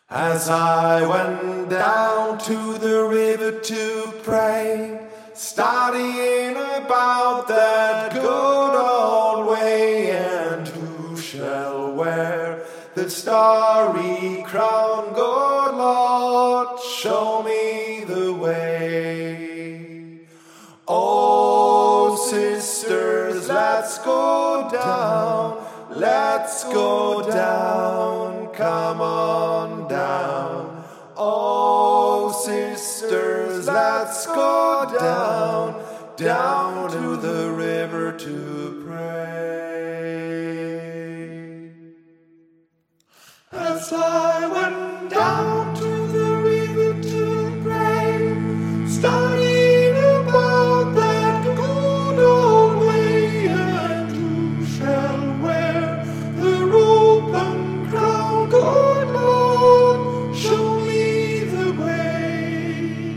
As I went down to the river to pray, studying about that good old way, and who shall wear the starry crown? Good Lord, show me the way. Oh, sisters, let's go down, let's go down, come on down. Oh, sisters, let's go down, down to the river to pray. As I went down to the river to pray, studying about that good old way, and who shall wear the robe and crown? Good Lord, show me the way.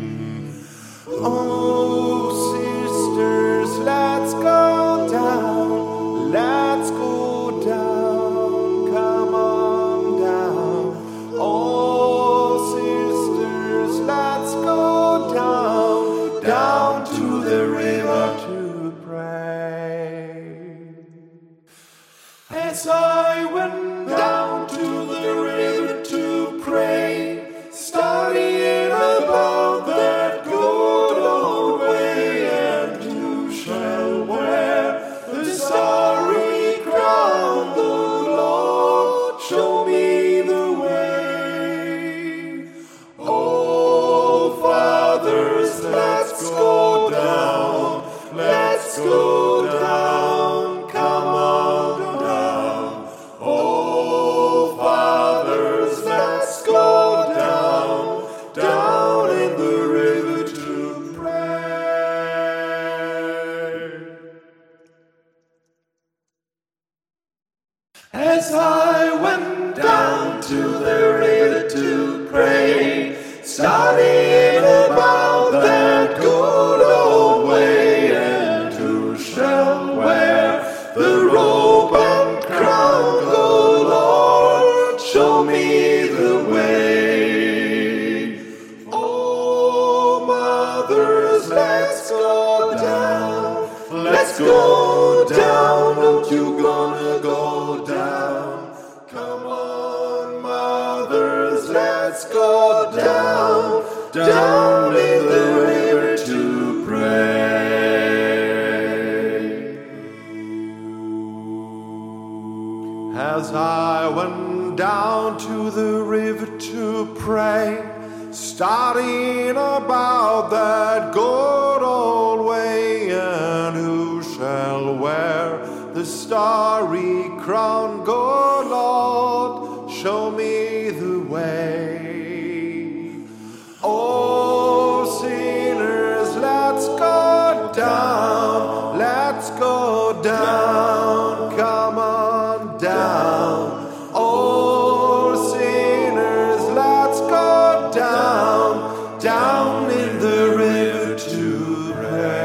Oh, sisters, let's go down, let's go down, come on down. Oh, sisters, let's go down, down to the river to pray. As I went down to the river to pray, studying about that good old way, and who shall wear the starry crown? The Lord, show me the way. Oh, fathers, let's go down, let's go down, come on down. Oh, fathers, let's go down, down in the river to pray. As I went down to the river to pray, studying about that good old way, and who shall wear the robe and crown? Good Lord, show me the way. Oh, mothers, let's go down, let's go down. Don't you gonna go down? Come on, mothers, let's go down, down in the river to pray. As I went down to the river to pray, studying about that good old way, and who shall wear the starry crown? Good Lord, show me the way. Oh, sinners, let's go down, let's go down, come on down. Oh, sinners, let's go down, down in the river to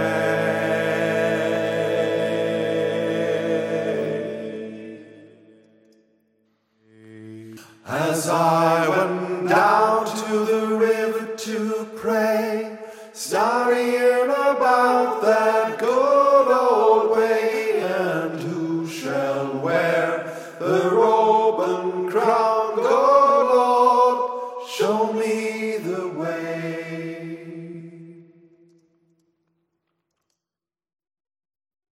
pray. As I went down to the river to pray, starry